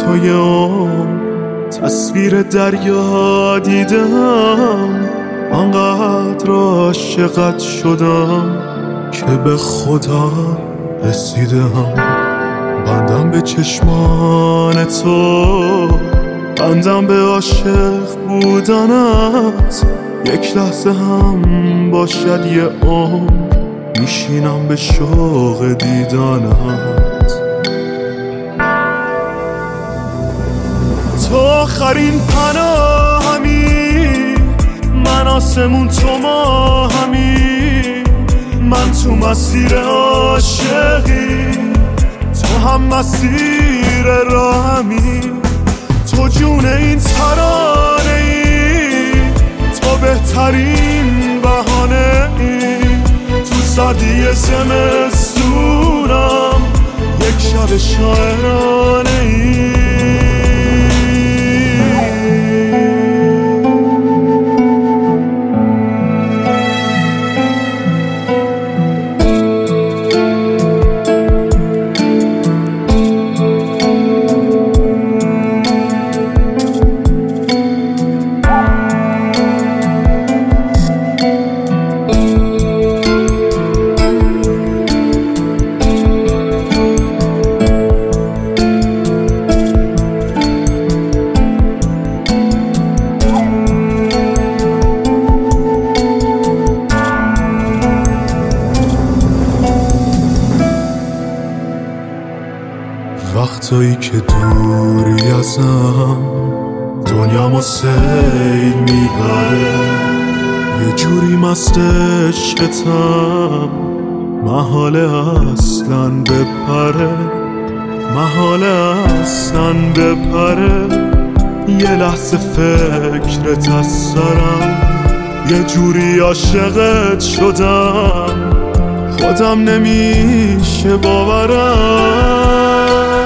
توی تصویر دریا دیدم، انقدر عاشقت شدم که به خدا رسیدم. بندم به چشمان تو، بندم به عاشق بودنت، یک لحظه هم باشد یه عمر میشینم به شوق دیدنت. تو آخرین پناهمی، من آسمون تو ماهمی، من تو مسیر عاشقی، تو هم مسیر راهمی. تو جون این ترانه ای، تو بهترین بهانه ای، تو سردی زمستونم یک شب شاعرانه ای. وقتایی که دوری ازم دنیامو سیل میبره، یه جوری مست عشقتم، محاله اصلاً بپره، محاله اصلاً بپره. یه لحظه فکرت از سرم، یه جوری عاشقت شدم، خودم نمیشه باورم.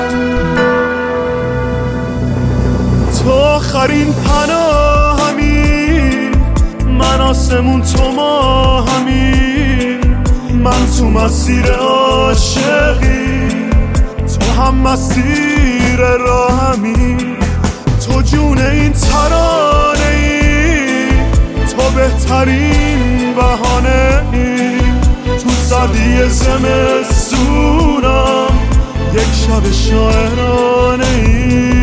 تو آخرین پناهمی، من آسمون تو ماهمی، من تو مسیر عاشقی، تو هم مسیر راهمی. تو جون این ترانه ای، تو بهترین بهانه ای، تو سردی زمستونم یک شب شاعرانه ای.